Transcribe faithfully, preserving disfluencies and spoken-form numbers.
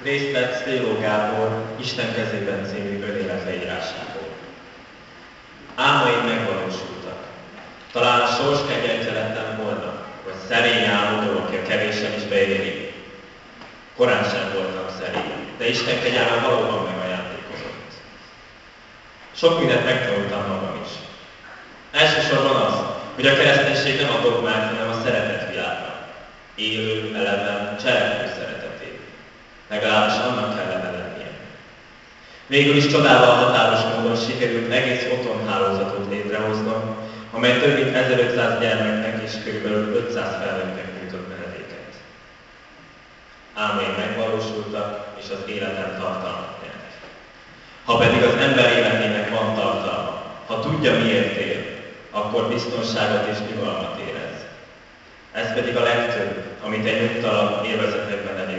Részlet Széló Gábor Isten kezében című önélet leírásából. Álmaim megvalósultak. Talán a sors kegyeltje lettem volna, vagy szerény álmodó, aki a kevésen is beéri. Korán sem voltam szerény, de Isten kegyelme valóban megajándékozott. Sok mindent megtanultam magam is. Elsősorban az, hogy a kereszténység nem a dogmák, hanem a szeretet világa. Élő, eleven, cselekvő szeretetét. Legalábbis annak kellene lennie. Végül is csodával határos módon sikerült egész otthonhálózatot létrehoznom, amely több mint ezerötszáz gyermeknek és kb. ötszáz felnőttnek nyújtott menedéket. Álmaim megvalósultak, és az életem tartalmat nyert. Ha pedig az ember életének van tartalma, ha tudja miért él, akkor biztonságot és nyugalmat érez. Ez pedig a legtöbb, amit egy nyugtalan, élvezetekben